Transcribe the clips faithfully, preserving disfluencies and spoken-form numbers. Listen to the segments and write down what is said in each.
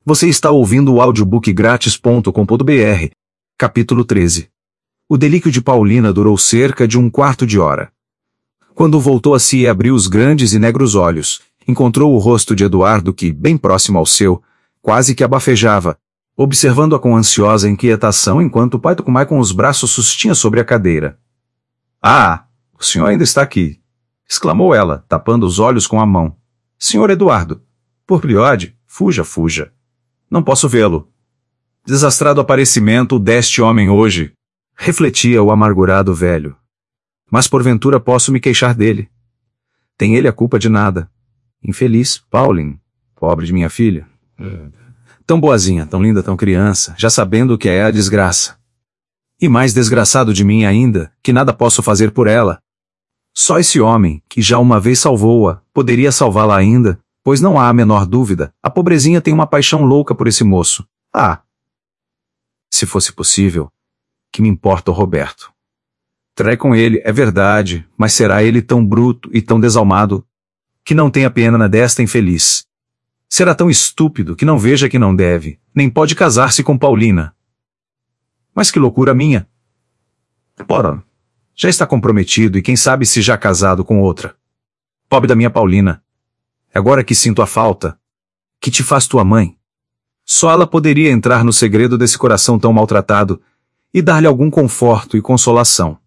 Você está ouvindo o audiobook grátis ponto com ponto br. Capítulo treze. O delíquio de Paulina durou cerca de um quarto de hora. Quando voltou a si e abriu os grandes e negros olhos, encontrou o rosto de Eduardo que, bem próximo ao seu, quase que abafejava, observando-a com ansiosa inquietação enquanto o pai Tucumai com os braços sustinha sobre a cadeira. "Ah, o senhor ainda está aqui!" exclamou ela, tapando os olhos com a mão. "Senhor Eduardo, por piedade, fuja, fuja. Não posso vê-lo. Desastrado aparecimento deste homem hoje", refletia o amargurado velho. "Mas porventura posso me queixar dele. Tem ele a culpa de nada. Infeliz, Pauline, pobre de minha filha. Tão boazinha, tão linda, tão criança, já sabendo o que é a desgraça. E mais desgraçado de mim ainda, que nada posso fazer por ela. Só esse homem, que já uma vez salvou-a, poderia salvá-la ainda, pois não há a menor dúvida, a pobrezinha tem uma paixão louca por esse moço. Ah! Se fosse possível, que me importa o Roberto? Trai com ele, é verdade, mas será ele tão bruto e tão desalmado, que não tenha pena desta infeliz? Será tão estúpido que não veja que não deve, nem pode casar-se com Paulina? Mas que loucura minha! Ora, já está comprometido e quem sabe se já casado com outra. Pobre da minha Paulina! Agora que sinto a falta, que te faz tua mãe? Só ela poderia entrar no segredo desse coração tão maltratado e dar-lhe algum conforto e consolação.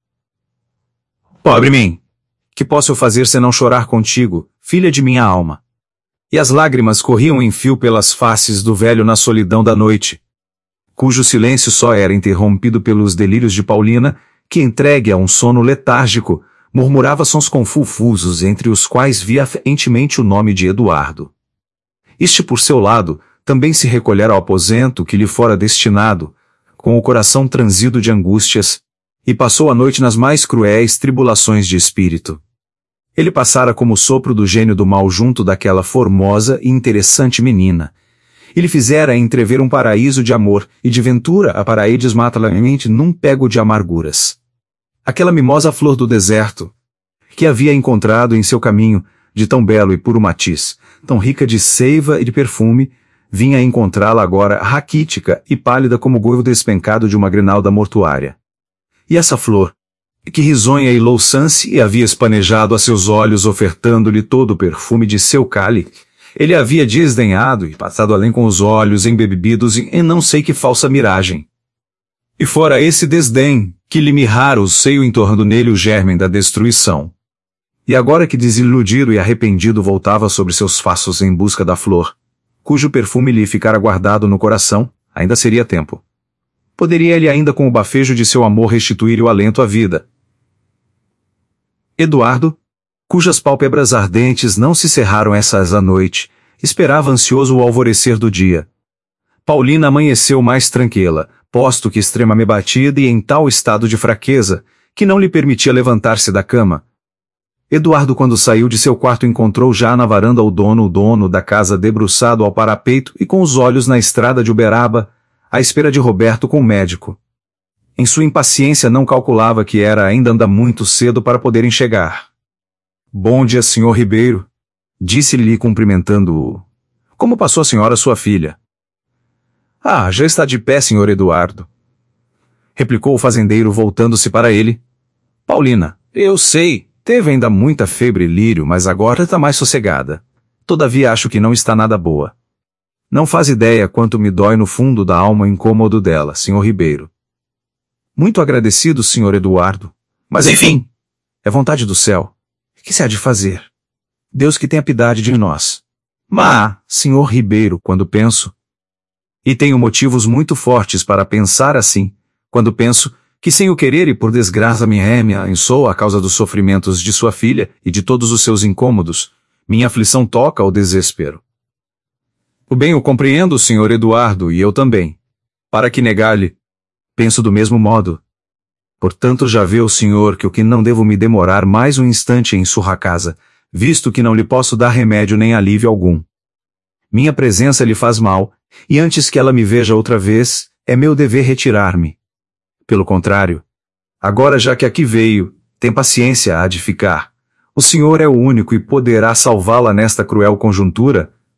Pobre mim! Que posso eu fazer senão chorar contigo, filha de minha alma? E as lágrimas corriam em fio pelas faces do velho na solidão da noite, cujo silêncio só era interrompido pelos delírios de Paulina, que, entregue a um sono letárgico, murmurava sons confusos entre os quais via faintemente o nome de Eduardo. Este, por seu lado, também se recolhera ao aposento que lhe fora destinado, com o coração transido de angústias, e passou a noite nas mais cruéis tribulações de espírito. Ele passara como o sopro do gênio do mal junto daquela formosa e interessante menina. Ele fizera entrever um paraíso de amor, e de ventura a para aí desmata-la-mente num pego de amarguras. Aquela mimosa flor do deserto, que havia encontrado em seu caminho, de tão belo e puro matiz, tão rica de seiva e de perfume, vinha encontrá-la agora raquítica e pálida como o goivo despencado de uma grinalda mortuária. E essa flor, que risonha e louçance havia espanejado a seus olhos ofertando-lhe todo o perfume de seu cálice, ele havia desdenhado e passado além com os olhos embebidos em não sei que falsa miragem. E fora esse desdém, que lhe mirrara o seio entornando nele o germen da destruição. E agora que desiludido e arrependido voltava sobre seus passos em busca da flor, cujo perfume lhe ficara guardado no coração, ainda seria tempo. Poderia ele ainda com o bafejo de seu amor restituir o alento à vida. Eduardo, cujas pálpebras ardentes não se cerraram essas à noite, esperava ansioso o alvorecer do dia. Paulina amanheceu mais tranquila, posto que extremamente batida e em tal estado de fraqueza, que não lhe permitia levantar-se da cama. Eduardo, quando saiu de seu quarto, encontrou já na varanda o dono, o dono da casa debruçado ao parapeito e com os olhos na estrada de Uberaba, à espera de Roberto com o médico. Em sua impaciência não calculava que era ainda anda muito cedo para poderem chegar. "Bom dia, senhor Ribeiro", disse-lhe cumprimentando-o. "Como passou a senhora, sua filha?" "Ah, já está de pé, senhor Eduardo", replicou o fazendeiro voltando-se para ele. "Paulina, eu sei, teve ainda muita febre e lírio, mas agora está mais sossegada. Todavia acho que não está nada boa. Não faz ideia quanto me dói no fundo da alma o incômodo dela, senhor Ribeiro." "Muito agradecido, senhor Eduardo. Mas enfim, é vontade do céu. Que se há de fazer? Deus que tenha piedade de nós. Mas, senhor Ribeiro, quando penso, e tenho motivos muito fortes para pensar assim, quando penso que sem o querer e por desgraça minha émia sou a causa dos sofrimentos de sua filha e de todos os seus incômodos, minha aflição toca ao desespero. O bem o compreendo, senhor Eduardo, e eu também. Para que negar-lhe? Penso do mesmo modo. Portanto já vê o senhor que o que não devo me demorar mais um instante em sua casa, visto que não lhe posso dar remédio nem alívio algum. Minha presença lhe faz mal, e antes que ela me veja outra vez, é meu dever retirar-me. Pelo contrário, agora já que aqui veio, tem paciência há de ficar. O senhor é o único e poderá salvá-la nesta cruel conjuntura,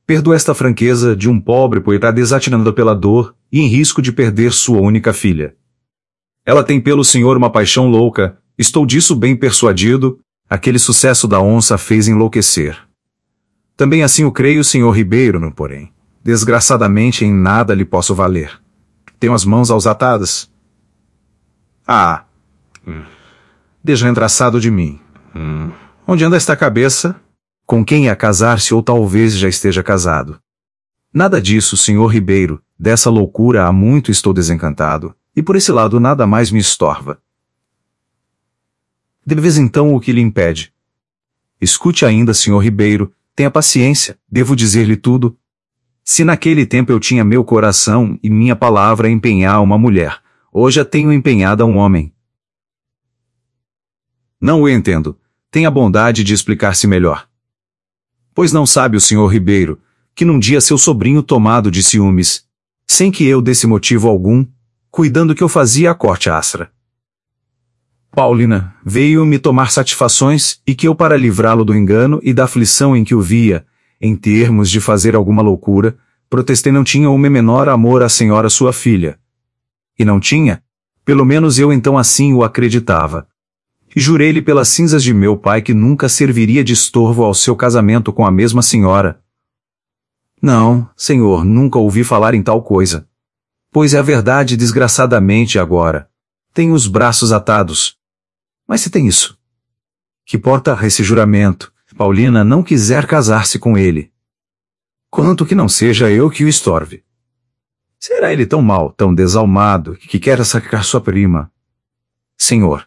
perdoa esta franqueza de um pobre poeta desatinado pela dor e em risco de perder sua única filha. Ela tem pelo senhor uma paixão louca, estou disso bem persuadido, aquele sucesso da onça a fez enlouquecer. Também assim o creio, senhor Ribeiro, porém, desgraçadamente em nada lhe posso valer. Tenho as mãos aos atadas. Ah, hum. Desentraçado de mim. Hum. Onde anda esta cabeça? Com quem ia casar-se ou talvez já esteja casado? Nada disso, senhor Ribeiro, dessa loucura há muito estou desencantado, e por esse lado nada mais me estorva. De vez então o que lhe impede? Escute ainda, senhor Ribeiro, tenha paciência, devo dizer-lhe tudo. Se naquele tempo eu tinha meu coração e minha palavra a empenhar uma mulher, hoje a tenho empenhada a um homem. Não o entendo. Tenha a bondade de explicar-se melhor. Pois não sabe o senhor Ribeiro, que num dia seu sobrinho tomado de ciúmes, sem que eu desse motivo algum, cuidando que eu fazia a corte astra. Paulina veio me tomar satisfações e que eu para livrá-lo do engano e da aflição em que o via, em termos de fazer alguma loucura, protestei não tinha o menor amor à senhora sua filha. E não tinha? Pelo menos eu então assim o acreditava. E jurei-lhe pelas cinzas de meu pai que nunca serviria de estorvo ao seu casamento com a mesma senhora. Não, senhor, nunca ouvi falar em tal coisa. Pois é a verdade desgraçadamente agora. Tenho os braços atados. Mas se tem isso. Que porta esse juramento? Paulina não quiser casar-se com ele. Quanto que não seja eu que o estorve. Será ele tão mau, tão desalmado, que quer sacar sua prima? Senhor,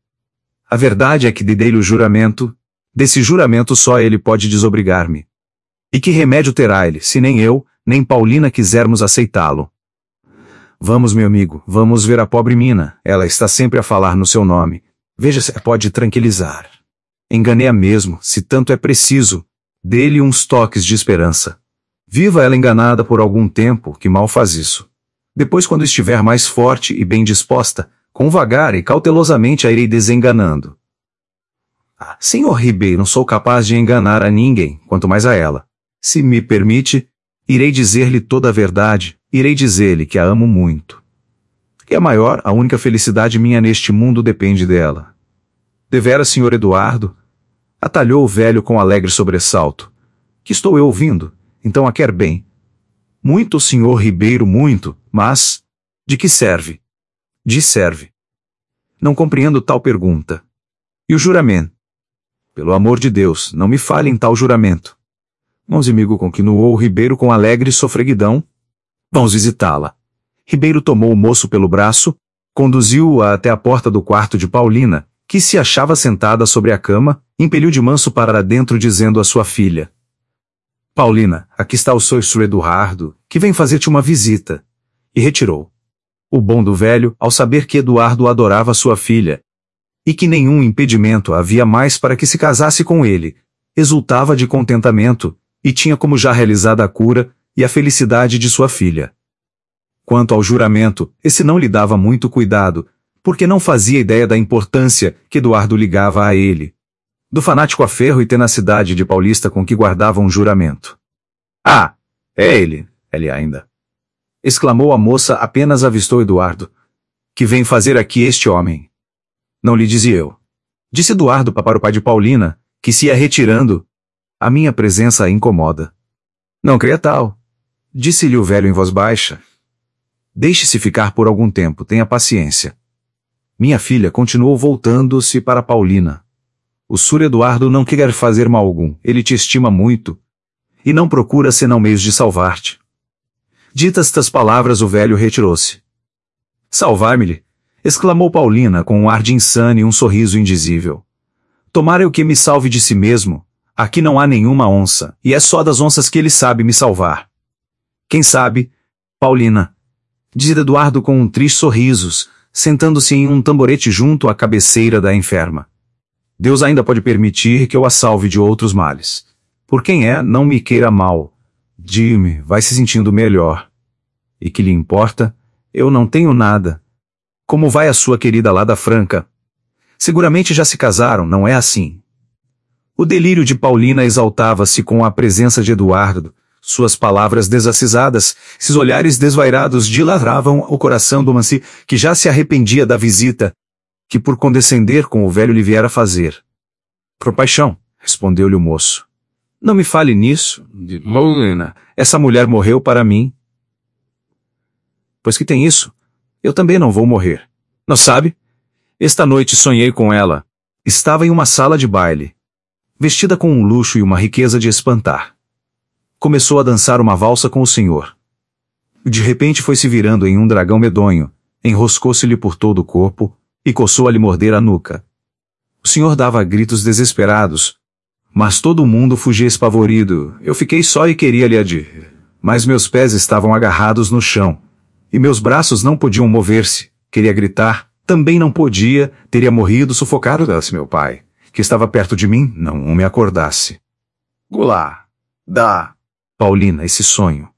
a verdade é que dei-lhe o juramento, desse juramento só ele pode desobrigar-me. E que remédio terá ele, se nem eu, nem Paulina quisermos aceitá-lo? Vamos, meu amigo, vamos ver a pobre mina, ela está sempre a falar no seu nome. Veja se a pode tranquilizar. Enganei-a mesmo, se tanto é preciso. Dê-lhe uns toques de esperança. Viva ela enganada por algum tempo, que mal faz isso. Depois, quando estiver mais forte e bem disposta, com vagar e cautelosamente a irei desenganando. Ah, senhor Ribeiro, não sou capaz de enganar a ninguém, quanto mais a ela. Se me permite, irei dizer-lhe toda a verdade, irei dizer-lhe que a amo muito. Que a maior, a única felicidade minha neste mundo depende dela. Deveras, senhor Eduardo? Atalhou o velho com alegre sobressalto. Que estou eu ouvindo? Então a quer bem. Muito, senhor Ribeiro, muito, mas... de que serve? De serve. Não compreendo tal pergunta. E o juramento? Pelo amor de Deus, não me fale em tal juramento. Vamos, amigo, continuou o Ribeiro com alegre sofreguidão. Vamos visitá-la. Ribeiro tomou o moço pelo braço, conduziu-o até a porta do quarto de Paulina, que se achava sentada sobre a cama, impeliu de manso para dentro dizendo à sua filha: Paulina, aqui está o senhor Eduardo, que vem fazer-te uma visita. E retirou. O bom do velho, ao saber que Eduardo adorava sua filha, e que nenhum impedimento havia mais para que se casasse com ele, exultava de contentamento, e tinha como já realizada a cura e a felicidade de sua filha. Quanto ao juramento, esse não lhe dava muito cuidado, porque não fazia ideia da importância que Eduardo ligava a ele, do fanático aferro e tenacidade de paulista com que guardava um juramento. Ah, é ele, ele ainda. Exclamou a moça apenas avistou Eduardo. Que vem fazer aqui este homem? Não lhe dizia eu. Disse Eduardo para o pai de Paulina, que se ia retirando. A minha presença a incomoda. Não creia tal. Disse-lhe o velho em voz baixa. Deixe-se ficar por algum tempo, tenha paciência. Minha filha continuou voltando-se para Paulina. O senhor Eduardo não quer fazer mal algum, ele te estima muito, e não procura senão meios de salvar-te. Ditas estas palavras o velho retirou-se. Salvar-me-lhe, exclamou Paulina com um ar de insano e um sorriso indizível. Tomara eu que me salve de si mesmo, aqui não há nenhuma onça, e é só das onças que ele sabe me salvar. Quem sabe, Paulina, dizia Eduardo com um triste sorriso, sentando-se em um tamborete junto à cabeceira da enferma. Deus ainda pode permitir que eu a salve de outros males. Por quem é, não me queira mal. Diga-me, vai se sentindo melhor. E que lhe importa? Eu não tenho nada. Como vai a sua querida lá da Franca? Seguramente já se casaram, não é assim? O delírio de Paulina exaltava-se com a presença de Eduardo, Suas palavras desacisadas, seus olhares desvairados dilatravam o coração do Mansi, que já se arrependia da visita, que por condescender com o velho lhe viera fazer. Por paixão, respondeu-lhe o moço. Não me fale nisso, Paulina. Essa mulher morreu para mim. Pois que tem isso, eu também não vou morrer. Não sabe? Esta noite sonhei com ela. Estava em uma sala de baile, vestida com um luxo e uma riqueza de espantar. Começou a dançar uma valsa com o senhor. De repente foi se virando em um dragão medonho, enroscou-se-lhe por todo o corpo e coçou a lhe morder a nuca. O senhor dava gritos desesperados, mas todo o mundo fugia espavorido. Eu fiquei só e queria lhe adir, mas meus pés estavam agarrados no chão, e meus braços não podiam mover-se. Queria gritar, também não podia, teria morrido sufocado se meu pai, que estava perto de mim, não me acordasse. Gulá, dá, Paulina, esse sonho.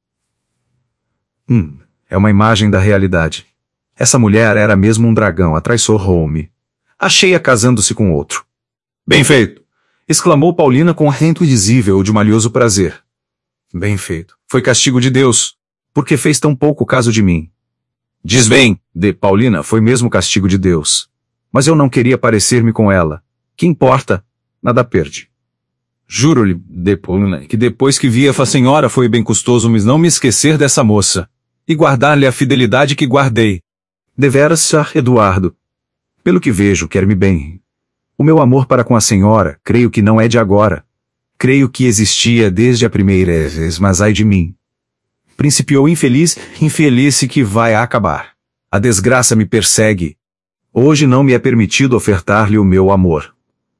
Hum, é uma imagem da realidade. Essa mulher era mesmo um dragão, a traiçoou-me. Achei-a casando-se com outro. Bem feito! Exclamou Paulina com arrento indizível de malhoso prazer. Bem feito. Foi castigo de Deus, porque fez tão pouco caso de mim. Diz bem, de Paulina, foi mesmo castigo de Deus. Mas eu não queria parecer-me com ela. Que importa? Nada perde. Juro-lhe, de Paulina, que depois que vi a senhora foi bem custoso me não me esquecer dessa moça, e guardar-lhe a fidelidade que guardei. Deveras, Sr. Eduardo. Pelo que vejo, quer-me bem. O meu amor para com a senhora, creio que não é de agora. Creio que existia desde a primeira vez, mas ai de mim. Principiou infeliz, infeliz que vai a acabar. A desgraça me persegue. Hoje não me é permitido ofertar-lhe o meu amor.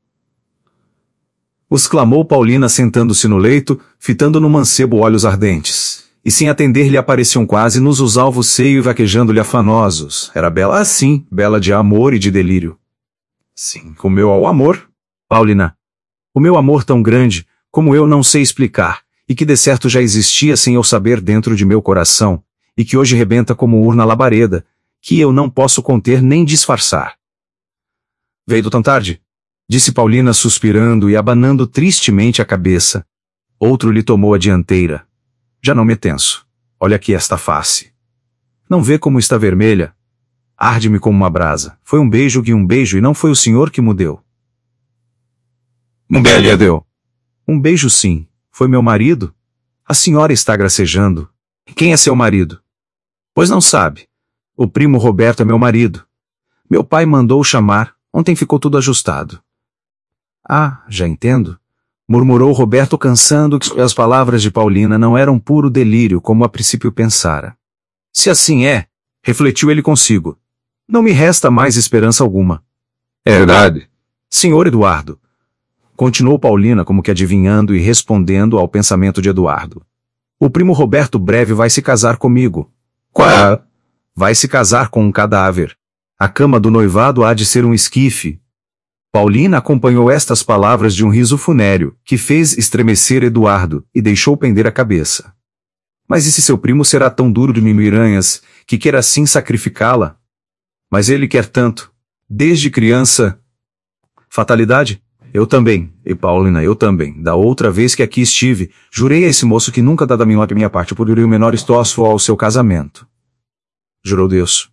Exclamou Paulina sentando-se no leito, fitando no mancebo olhos ardentes, e sem atender-lhe apareciam quase nos os alvos seio e vaquejando-lhe afanosos. Era bela assim, bela de amor e de delírio. Sim, o meu amor, Paulina. O meu amor tão grande, como eu não sei explicar, e que de certo já existia sem eu saber dentro de meu coração, e que hoje rebenta como urna labareda, que eu não posso conter nem disfarçar. Veio tão tarde? Disse Paulina suspirando e abanando tristemente a cabeça. Outro lhe tomou a dianteira. Já não me tenso. Olha aqui esta face. Não vê como está vermelha? Arde-me como uma brasa. Foi um beijo e um beijo e não foi o senhor que me deu. Um beijo deu. Um beijo sim. Foi meu marido? A senhora está gracejando. Quem é seu marido? Pois não sabe. O primo Roberto é meu marido. Meu pai mandou-o chamar. Ontem ficou tudo ajustado. Ah, já entendo. Murmurou Roberto cansando que as palavras de Paulina não eram puro delírio como a princípio pensara. Se assim é, refletiu ele consigo, não me resta mais esperança alguma. É verdade. Senhor Eduardo. Continuou Paulina como que adivinhando e respondendo ao pensamento de Eduardo. O primo Roberto breve vai se casar comigo. Qual? Vai se casar com um cadáver. A cama do noivado há de ser um esquife. Paulina acompanhou estas palavras de um riso funéreo, que fez estremecer Eduardo, e deixou pender a cabeça. Mas e se seu primo será tão duro de mimiranhas, que quer assim sacrificá-la? Mas ele quer tanto. Desde criança. Fatalidade? Eu também, e Paulina, eu também. Da outra vez que aqui estive, jurei a esse moço que nunca dá da minha, minha parte por ir o menor estorço ao seu casamento. Jurou Deus.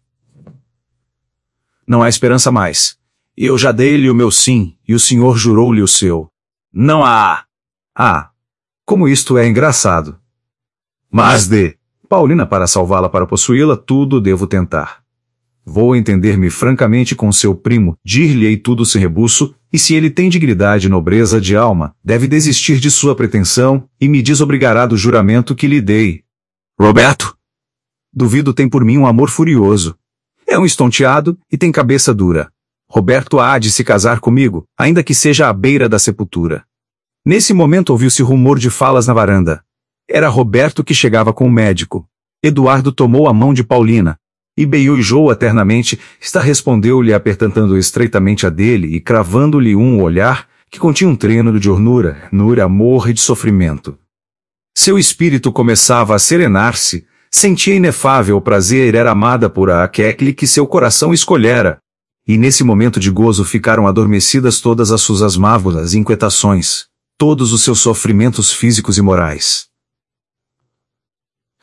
Não há esperança mais. Eu já dei-lhe o meu sim, e o senhor jurou-lhe o seu. Não há. Ah, como isto é engraçado. Mas de Paulina, para salvá-la, para possuí-la, tudo devo tentar. Vou entender-me francamente com seu primo, dir-lhe-ei tudo sem rebuço, e se ele tem dignidade e nobreza de alma, deve desistir de sua pretensão, e me desobrigará do juramento que lhe dei. Roberto? Duvido tem por mim um amor furioso. É um estonteado, e tem cabeça dura. Roberto há de se casar comigo, ainda que seja à beira da sepultura. Nesse momento ouviu-se rumor de falas na varanda. Era Roberto que chegava com o médico. Eduardo tomou a mão de Paulina, e beijou-a ternamente, está respondeu-lhe apertando estreitamente a dele e cravando-lhe um olhar que continha um treno de ornura, nura, amor e de sofrimento. Seu espírito começava a serenar-se, sentia inefável prazer era amada por aquele que seu coração escolhera, e nesse momento de gozo ficaram adormecidas todas as suas mágoas e inquietações, todos os seus sofrimentos físicos e morais.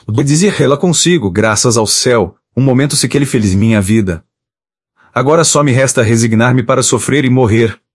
Vou dizer ela consigo, graças ao céu, um momento se que ele feliz minha vida. Agora só me resta resignar-me para sofrer e morrer.